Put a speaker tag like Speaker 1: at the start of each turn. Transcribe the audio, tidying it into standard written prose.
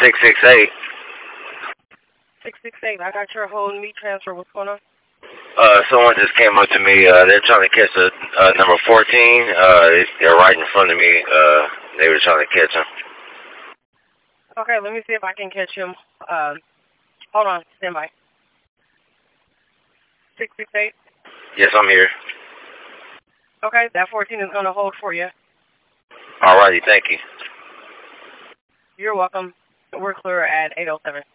Speaker 1: 668.
Speaker 2: 668. I got your whole meat transfer. What's going on?
Speaker 1: Someone just came up to me. They're trying to catch number 14. They're right in front of me. They were trying to catch him.
Speaker 2: Okay, let me see if I can catch him. Hold on. Stand by. 668.
Speaker 1: Yes, I'm here.
Speaker 2: Okay, that 14 is going to hold for you.
Speaker 1: Alrighty, thank you.
Speaker 2: You're welcome. We're clear at 8:07.